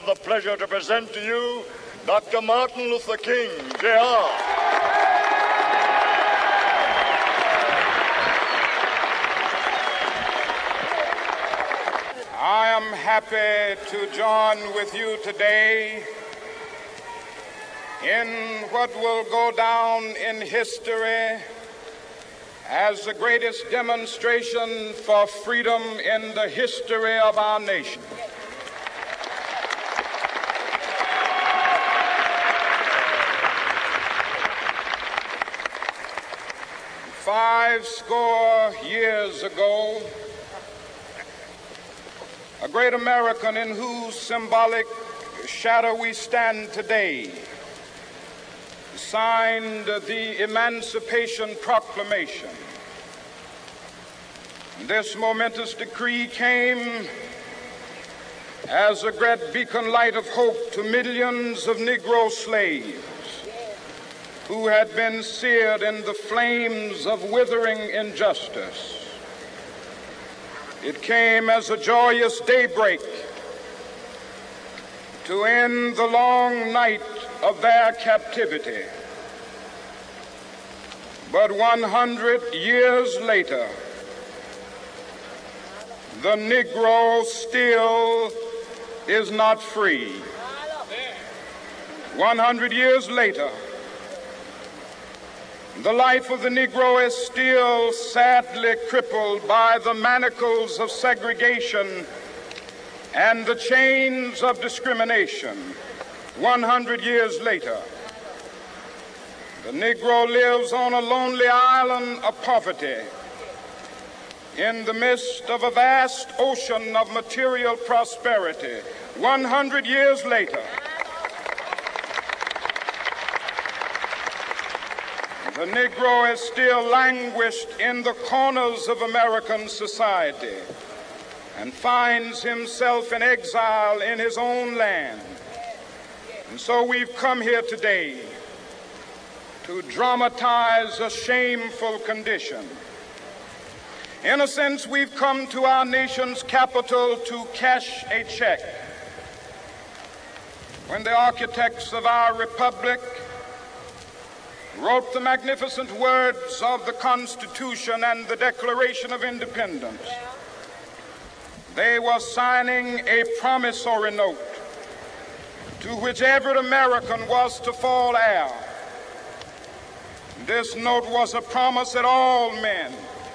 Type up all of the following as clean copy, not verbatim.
the pleasure to present to you Dr. Martin Luther King, Jr. I am happy to join with you today in what will go down in history as the greatest demonstration for freedom in the history of our nation. Five score years ago, a great American in whose symbolic shadow we stand today signed the Emancipation Proclamation. This momentous decree came as a great beacon light of hope to millions of Negro slaves who had been seared in the flames of withering injustice. It came as a joyous daybreak to end the long night of their captivity. But 100 years later, the Negro still is not free. 100 years later, the life of the Negro is still sadly crippled by the manacles of segregation and the chains of discrimination. 100 years later, the Negro lives on a lonely island of poverty in the midst of a vast ocean of material prosperity. 100 years later, the Negro is still languished in the corners of American society and finds himself in exile in his own land. And so we've come here today to dramatize a shameful condition. In a sense, we've come to our nation's capital to cash a check. When the architects of our republic wrote the magnificent words of the Constitution and the Declaration of Independence, they were signing a promissory note to which every American was to fall heir. This note was a promise that all men,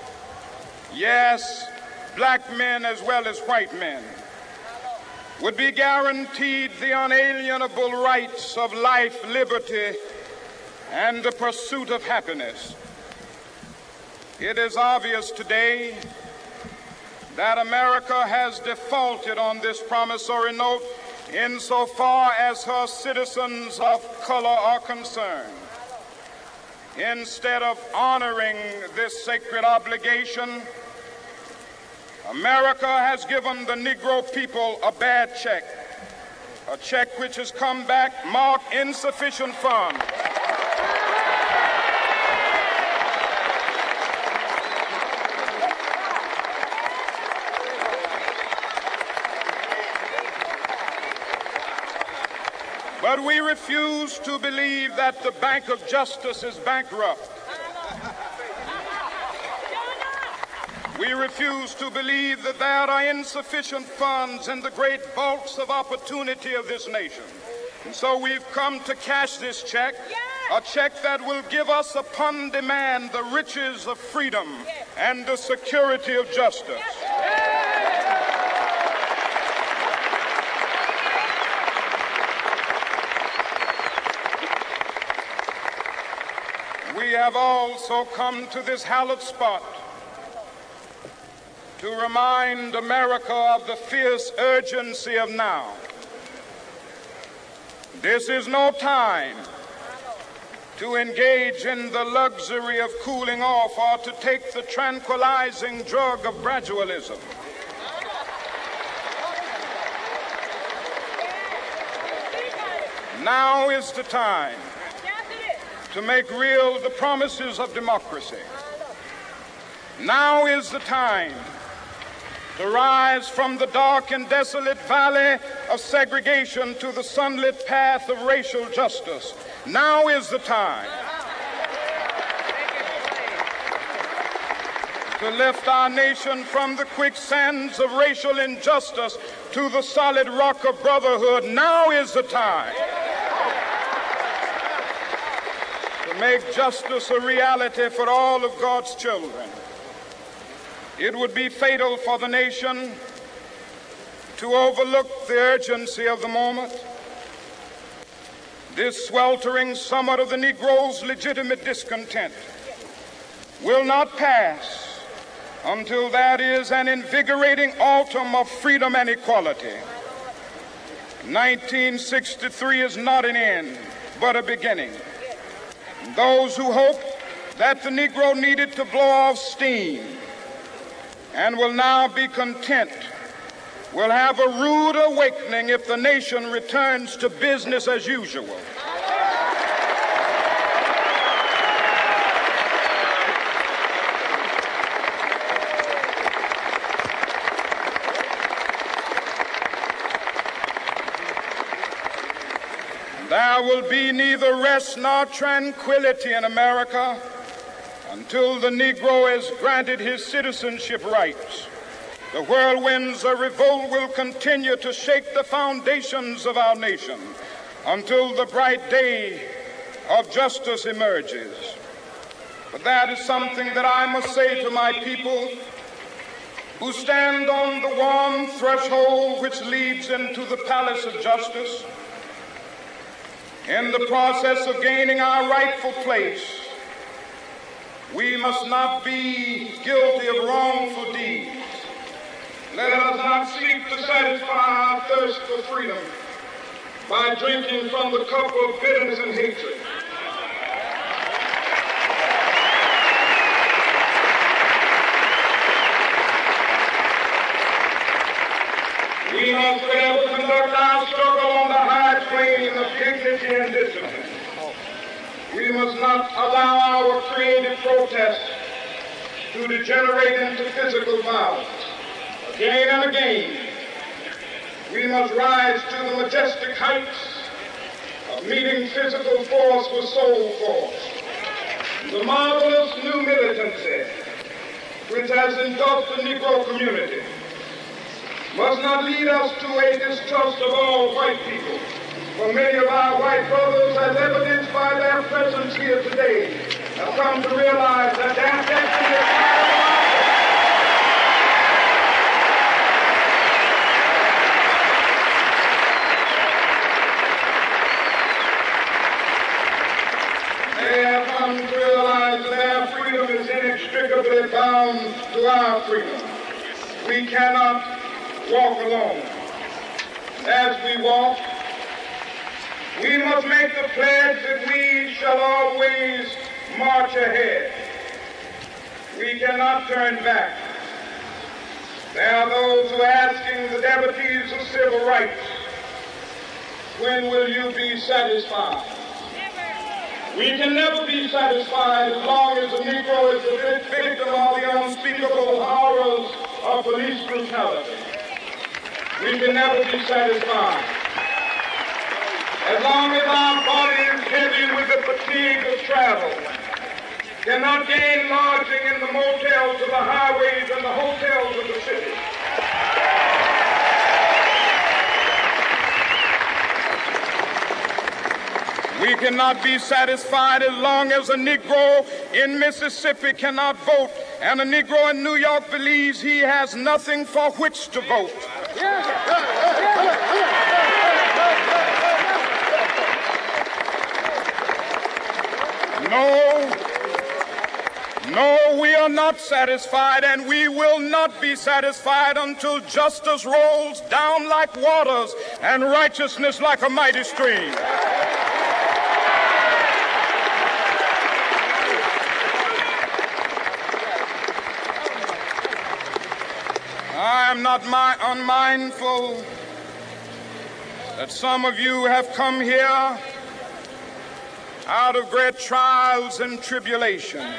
yes, black men as well as white men, would be guaranteed the unalienable rights of life, liberty, and the pursuit of happiness. It is obvious today that America has defaulted on this promissory note insofar as her citizens of color are concerned. Instead of honoring this sacred obligation, America has given the Negro people a bad check, a check which has come back marked insufficient funds. But we refuse to believe that the Bank of Justice is bankrupt. We refuse to believe that there are insufficient funds in the great vaults of opportunity of this nation. And so we've come to cash this check, a check that will give us upon demand the riches of freedom and the security of justice. We have also come to this hallowed spot to remind America of the fierce urgency of now. This is no time to engage in the luxury of cooling off or to take the tranquilizing drug of gradualism. Now is the time to make real the promises of democracy. Now is the time to rise from the dark and desolate valley of segregation to the sunlit path of racial justice. Now is the time to lift our nation from the quicksands of racial injustice to the solid rock of brotherhood. Now is the time to make justice a reality for all of God's children. It would be fatal for the nation to overlook the urgency of the moment. This sweltering summit of the Negro's legitimate discontent will not pass until that is an invigorating autumn of freedom and equality. 1963 is not an end, but a beginning. Those who hope that the Negro needed to blow off steam and will now be content will have a rude awakening if the nation returns to business as usual. There will be neither rest nor tranquility in America until the Negro is granted his citizenship rights. The whirlwinds of revolt will continue to shake the foundations of our nation until the bright day of justice emerges. But that is something that I must say to my people who stand on the warm threshold which leads into the palace of justice. In the process of gaining our rightful place, we must not be guilty of wrongful deeds. Let us not seek to satisfy our thirst for freedom by drinking from the cup of bitterness and hatred. We must forever conduct our struggle on the high plane of dignity and discipline. We must not allow our creative protests to degenerate into physical violence. Again and again, we must rise to the majestic heights of meeting physical force with soul force. The marvelous new militancy which has engulfed the Negro community must not lead us to a distrust of all white people. For many of our white brothers, as evidenced by their presence here today, have come to realize that their destiny is they have come to realize that their freedom is inextricably bound to our freedom. We cannot walk alone. As we walk, we must make the pledge that we shall always march ahead. We cannot turn back. There are those who are asking the devotees of civil rights, when will you be satisfied? We can never be satisfied as long as the Negro is the victim of the unspeakable horrors of police brutality. We can never be satisfied as long as our body is heavy with the fatigue of travel, cannot gain lodging in the motels of the highways and the hotels of the city. We cannot be satisfied as long as a Negro in Mississippi cannot vote and a Negro in New York believes he has nothing for which to vote. No, we are not satisfied, and we will not be satisfied until justice rolls down like waters and righteousness like a mighty stream. I am not unmindful that some of you have come here out of great trials and tribulations.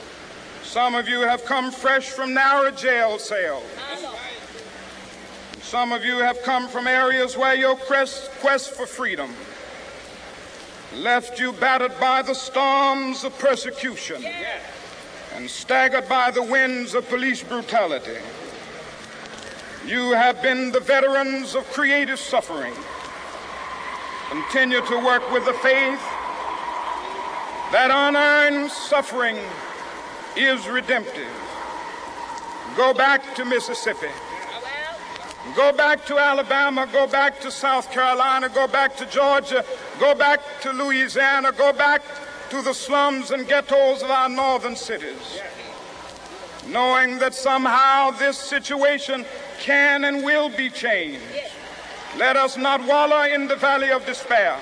Some of you have come fresh from narrow jail cells. Some of you have come from areas where your quest for freedom left you battered by the storms of persecution and staggered by the winds of police brutality. You have been the veterans of creative suffering. Continue to work with the faith that unearned suffering is redemptive. Go back to Mississippi. Go back to Alabama. Go back to South Carolina. Go back to Georgia. Go back to Louisiana. Go back to the slums and ghettos of our northern cities, knowing that somehow this situation can and will be changed. Let us not wallow in the valley of despair.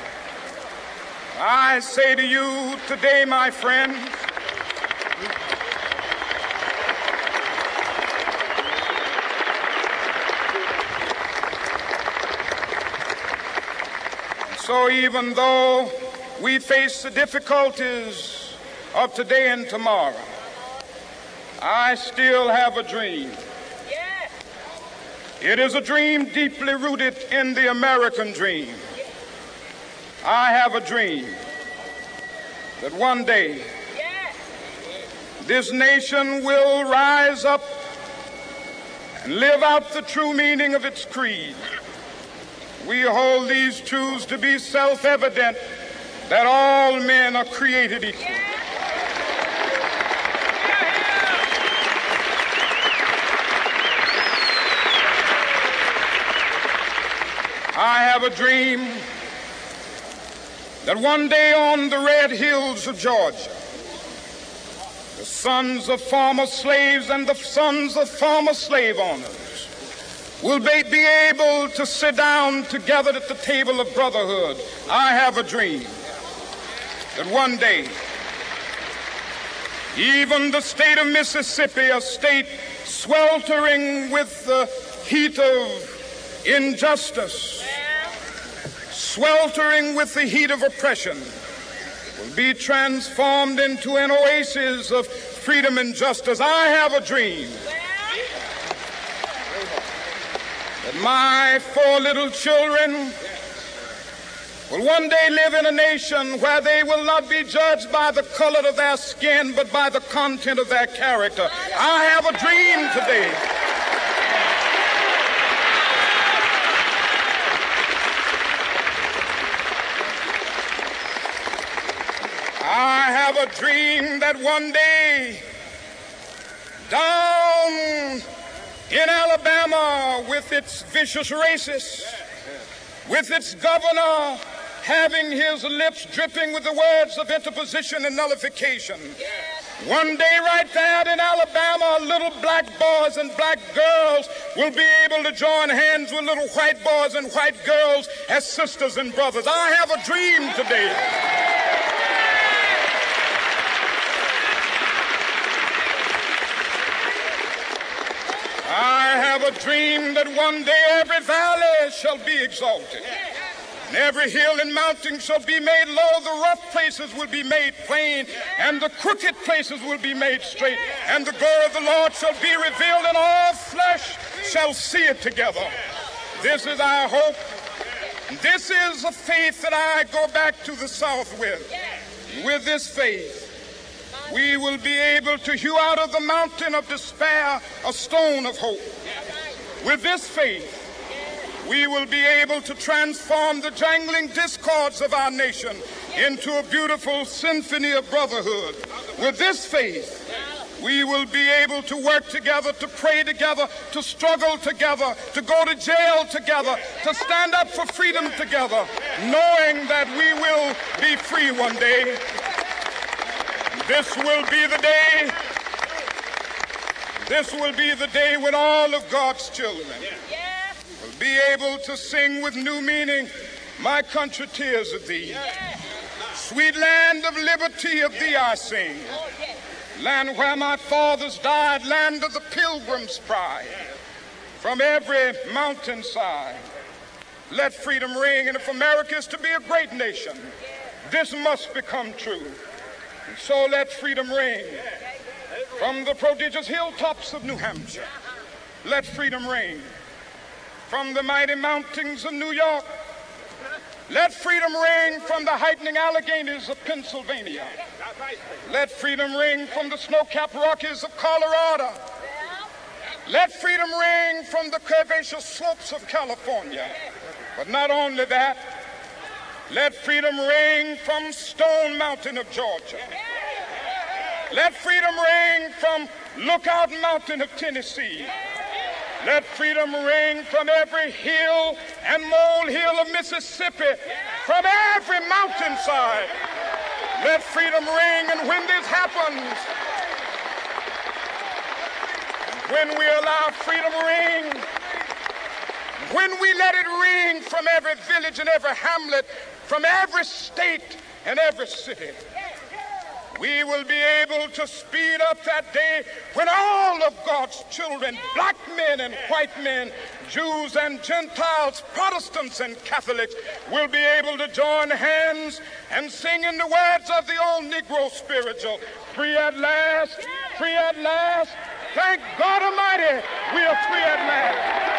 I say to you today, my friends, so even though we face the difficulties of today and tomorrow, I still have a dream. It is a dream deeply rooted in the American dream. I have a dream that one day this nation will rise up and live out the true meaning of its creed. We hold these truths to be self-evident, that all men are created equal. I have a dream that one day on the red hills of Georgia, the sons of former slaves and the sons of former slave owners will be able to sit down together at the table of brotherhood. I have a dream that one day even the state of Mississippi, a state sweltering with the heat of injustice, sweltering with the heat of oppression, will be transformed into an oasis of freedom and justice. I have a dream that my 4 little children will one day live in a nation where they will not be judged by the color of their skin, but by the content of their character. I have a dream today a dream that one day down in Alabama, with its vicious racists, with its governor having his lips dripping with the words of interposition and nullification, one day right there in Alabama, little black boys and black girls will be able to join hands with little white boys and white girls as sisters and brothers. I have a dream today that one day every valley shall be exalted, and every hill and mountain shall be made low. The rough places will be made plain, and the crooked places will be made straight. And the glory of the Lord shall be revealed, and all flesh shall see it together. This is our hope. This is a faith that I go back to the South with. With this faith, we will be able to hew out of the mountain of despair a stone of hope. With this faith, we will be able to transform the jangling discords of our nation into a beautiful symphony of brotherhood. With this faith, we will be able to work together, to pray together, to struggle together, to go to jail together, to stand up for freedom together, knowing that we will be free one day. This will be the day. This will be the day when all of God's children will be able to sing with new meaning, "My country, tears of thee. Sweet land of liberty, of thee I sing. Land where my fathers died, land of the pilgrim's pride. From every mountainside, let freedom ring. And if America is to be a great nation, this must become true. And so let freedom ring. From the prodigious hilltops of New Hampshire, let freedom ring. from the mighty mountains of New York. Let freedom ring from the heightening Alleghenies of Pennsylvania. Let freedom ring from the snow-capped Rockies of Colorado. Let freedom ring from the curvaceous slopes of California. But not only that, let freedom ring from Stone Mountain of Georgia. Let freedom ring from Lookout Mountain of Tennessee. Let freedom ring from every hill and molehill of Mississippi, from every mountainside. Let freedom ring, and when this happens, when we allow freedom to ring, when we let it ring from every village and every hamlet, from every state and every city, we will be able to speed up that day when all of God's children, black men and white men, Jews and Gentiles, Protestants and Catholics, will be able to join hands and sing in the words of the old Negro spiritual, free at last, free at last. Thank God Almighty, we are free at last.